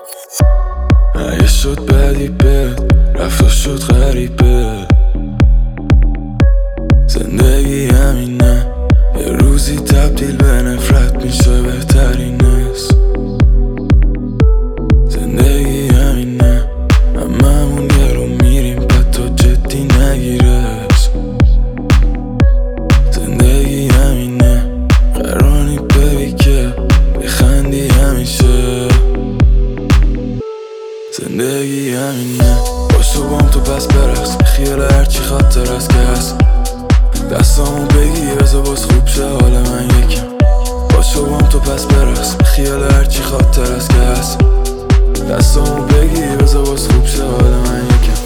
اگه شد بدی بد رفت و شد غریبه. زندگی همینه، یه روزی تبدیل به نفرت میشه بهترین اسم. زندگی همینه، هممون یه رو میریم بعد تو جدی نگیرش. زندگی همینه، قراری ببی که بخندی همیشه. زندگی همینه، باشو بام تو پس برقص خیال هرچی خاطر است که هست. دستامو بگی بذار باز خوب شه حال من یکم. باشو بام تو پس برقص خیال هرچی خاطر است که هست. دستامو بگی بذار باز خوب شه حال من یکم.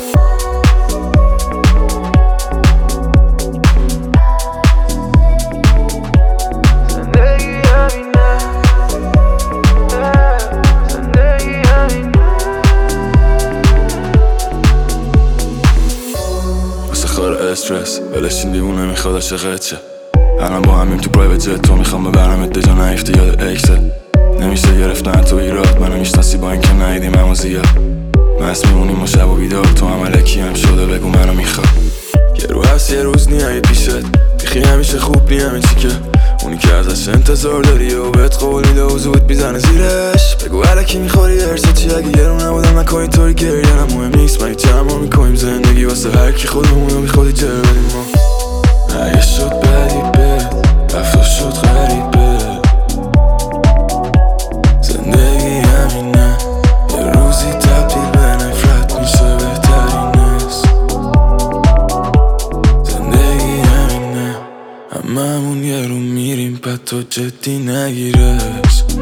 استرس ولشین دیوونه میخواد عاشقت شه. الان با همیم تو پرایوت جت، تو میخوام ببرمت دجا نیفتی یاد اکست. نمیشه گرفتن تو ایراد، منو میشناسی با اینکه ندیدیم همو زیاد. مست میمونیم و شب و بیدار، تو هم الکی هم شده بگو منو میخواد. یه رو هست یه روز نیایی پیشت، بیخی همیشه خوب نی همین چی که اونی که ازش انتظار داری و بهت قول میده و زود میزنه زیرش. بگو الکی میخوری درسه چی، اگه یه رو نبودم نکن اینطوری گریه هم مهم نیست. من هیچ ما میکنیم زندگی واسه هرکی خودمونو بی خودی جر بدیم ما. اگه شد بدی بد رفت و شد غریبه. زندگی همینه، یه روزی تبدیل به نفرت میشه بهترین اسم. زندگی همینه، هممون یه رو میریم بعد تو جدی نگیرش.